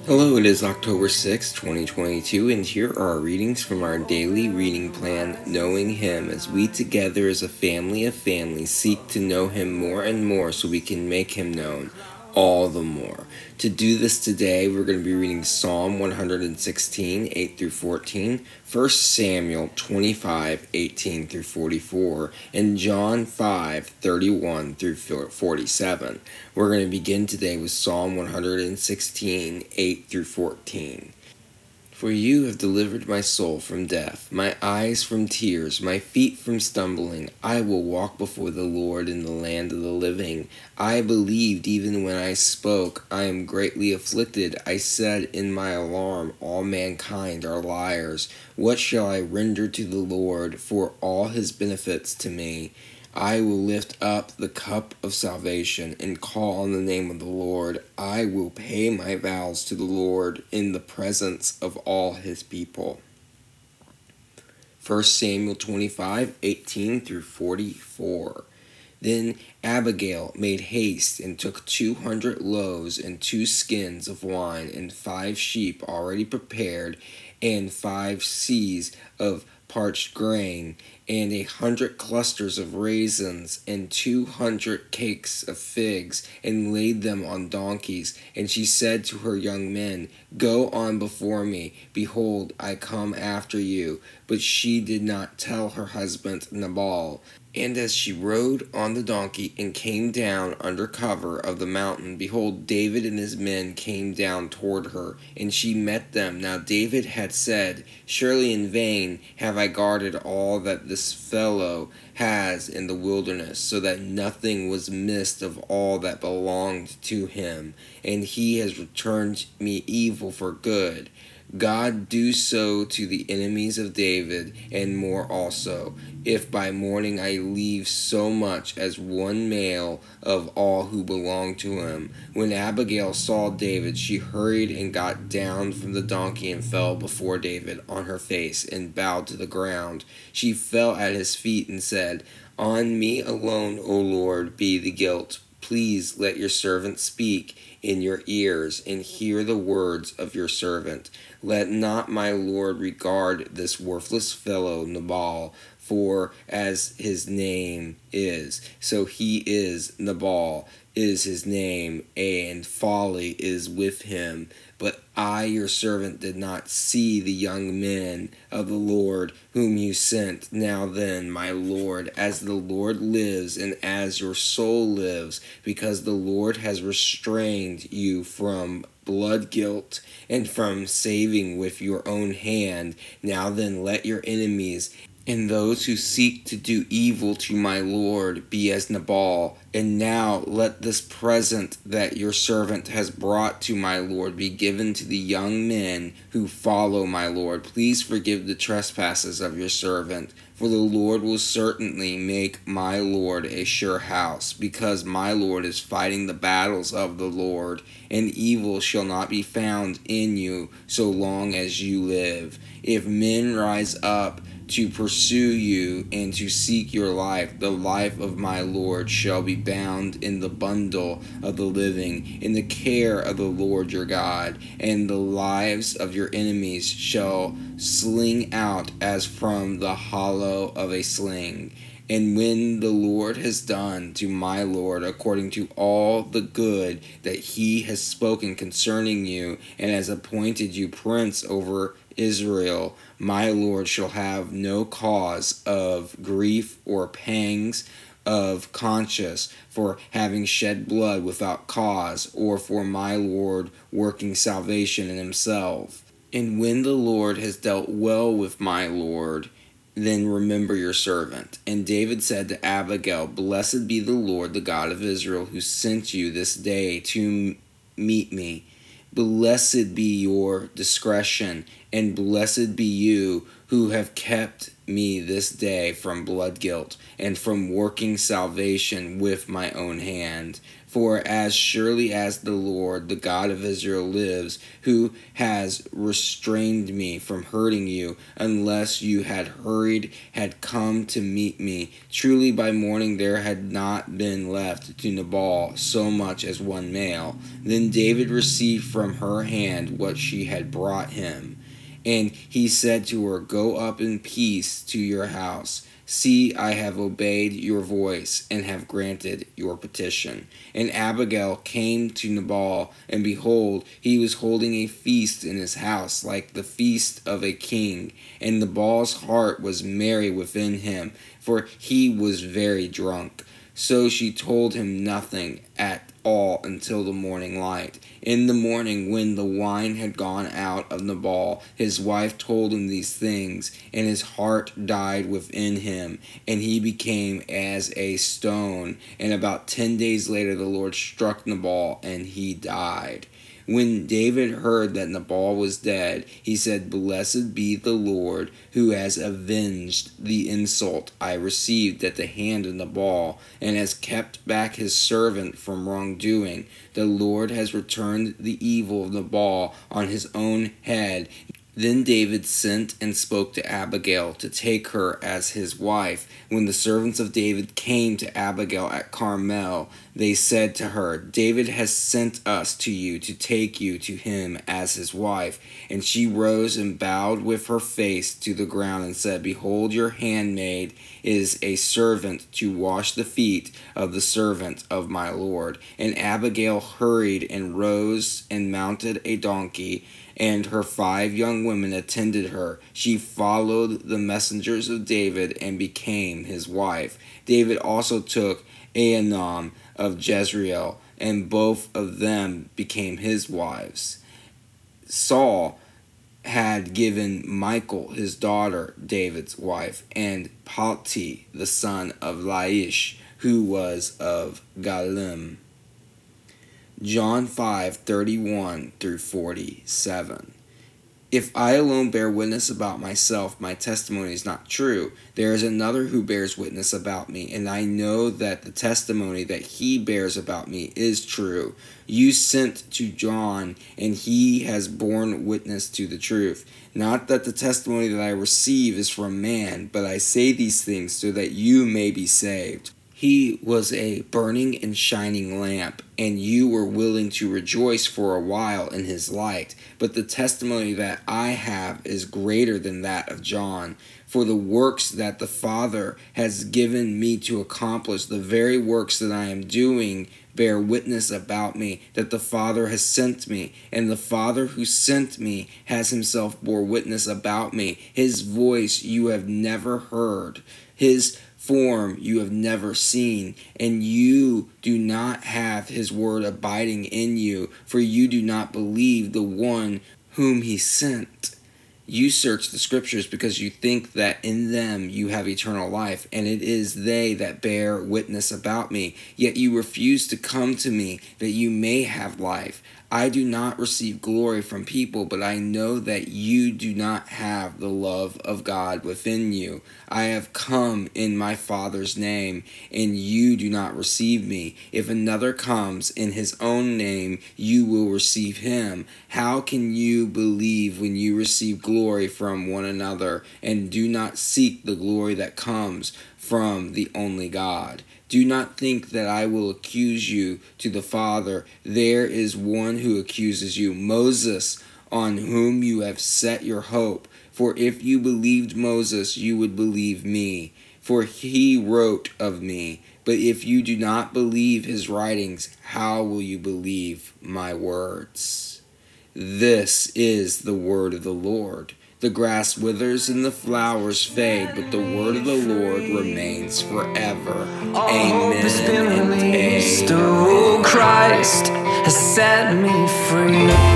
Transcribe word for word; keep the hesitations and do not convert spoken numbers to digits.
Hello, it is October sixth, twenty twenty-two, and here are our readings from our daily reading plan, Knowing Him, as we together as a family of families seek to know Him more and more so we can make Him known all the more. To do this today, we're going to be reading Psalm one hundred sixteen, eight through fourteen, First Samuel twenty-five, eighteen through forty-four, and John five, thirty-one through forty-seven. We're going to begin today with Psalm one hundred sixteen, eight through fourteen. For you have delivered my soul from death, my eyes from tears, my feet from stumbling. I will walk before the Lord in the land of the living. I believed even when I spoke. I am greatly afflicted. I said in my alarm, all mankind are liars. What shall I render to the Lord for all his benefits to me? I will lift up the cup of salvation and call on the name of the Lord. I will pay my vows to the Lord in the presence of all his people. First Samuel twenty-five, eighteen through forty-four. Then Abigail made haste and took two hundred loaves and two skins of wine and five sheep already prepared and five seahs of parched grain, and a hundred clusters of raisins, and two hundred cakes of figs, and laid them on donkeys. And she said to her young men, Go on before me, behold, I come after you. But she did not tell her husband Nabal. And as she rode on the donkey and came down under cover of the mountain, behold, David and his men came down toward her, and she met them. Now David had said, Surely in vain have I guarded all that this fellow has in the wilderness, so that nothing was missed of all that belonged to him, and he has returned me evil for good. God do so to the enemies of David, and more also, if by morning I leave so much as one male of all who belong to him. When Abigail saw David, she hurried and got down from the donkey and fell before David on her face and bowed to the ground. She fell at his feet and said, On me alone, O Lord, be the guilt. Please let your servant speak in your ears, and hear the words of your servant. Let not my Lord regard this worthless fellow Nabal, for as his name is, so he is. Nabal is his name, and folly is with him. But I, your servant, did not see the young men of the Lord whom you sent. Now then, my Lord, as the Lord lives, and as your soul lives, because the Lord has restrained you from blood guilt and from saving with your own hand, now then let your enemies and those who seek to do evil to my Lord be as Nabal. And now let this present that your servant has brought to my Lord be given to the young men who follow my Lord. Please forgive the trespasses of your servant, for the Lord will certainly make my Lord a sure house, because my Lord is fighting the battles of the Lord, and evil shall not be found in you so long as you live. If men rise up to pursue you and to seek your life, the life of my Lord shall be bound in the bundle of the living, in the care of the Lord your God, and the lives of your enemies shall sling out as from the hollow of a sling. And when the Lord has done to my Lord according to all the good that he has spoken concerning you, and has appointed you prince over Israel, my Lord shall have no cause of grief or pangs of conscience for having shed blood without cause, or for my Lord working salvation in himself. And when the Lord has dealt well with my Lord, then remember your servant. And David said to Abigail, Blessed be the Lord, the God of Israel, who sent you this day to meet me. Blessed be your discretion, and blessed be you who have kept me this day from blood guilt and from working salvation with my own hand. For as surely as the Lord, the God of Israel, lives, who has restrained me from hurting you, unless you had hurried, had come to meet me, truly by morning there had not been left to Nabal so much as one male. Then David received from her hand what she had brought him. And he said to her, Go up in peace to your house. See, I have obeyed your voice, and have granted your petition. And Abigail came to Nabal, and behold, he was holding a feast in his house, like the feast of a king. And Nabal's heart was merry within him, for he was very drunk. So she told him nothing at all until the morning light. In the morning, when the wine had gone out of Nabal, his wife told him these things, and his heart died within him, and he became as a stone. And about ten days later the Lord struck Nabal, and he died. When David heard that Nabal was dead, he said, Blessed be the Lord, who has avenged the insult I received at the hand of Nabal, and has kept back his servant from wrongdoing. The Lord has returned the evil of Nabal on his own head. Then David sent and spoke to Abigail to take her as his wife. When the servants of David came to Abigail at Carmel, they said to her, David has sent us to you to take you to him as his wife. And she rose and bowed with her face to the ground and said, Behold, your handmaid is a servant to wash the feet of the servant of my Lord. And Abigail hurried and rose and mounted a donkey, and her five young women attended her. She followed the messengers of David and became his wife. David also took Ahinoam of Jezreel, and both of them became his wives. Saul had given Michal his daughter David's wife, and Palti the son of Laish, who was of Galim. John five thirty-one through forty-seven. If I alone bear witness about myself, my testimony is not true. There is another who bears witness about me, and I know that the testimony that he bears about me is true. You sent to John, and he has borne witness to the truth. Not that the testimony that I receive is from man, but I say these things so that you may be saved. He was a burning and shining lamp, and you were willing to rejoice for a while in his light. But the testimony that I have is greater than that of John. For the works that the Father has given me to accomplish, the very works that I am doing, bear witness about me, that the Father has sent me. And the Father who sent me has himself bore witness about me. His voice you have never heard. His form you have never seen, and you do not have his word abiding in you, for you do not believe the one whom he sent. You search the scriptures because you think that in them you have eternal life, and it is they that bear witness about me. Yet you refuse to come to me that you may have life. I do not receive glory from people, but I know that you do not have the love of God within you. I have come in my Father's name, and you do not receive me. If another comes in his own name, you will receive him. How can you believe when you receive glory from one another, and do not seek the glory that comes from the only God? Do not think that I will accuse you to the Father. There is one who accuses you, Moses, on whom you have set your hope. For if you believed Moses, you would believe me, for he wrote of me. But if you do not believe his writings, how will you believe my words? This is the word of the Lord. The grass withers and the flowers fade, but the word of the Lord remains forever. Amen and amen. Oh, Christ has set me free.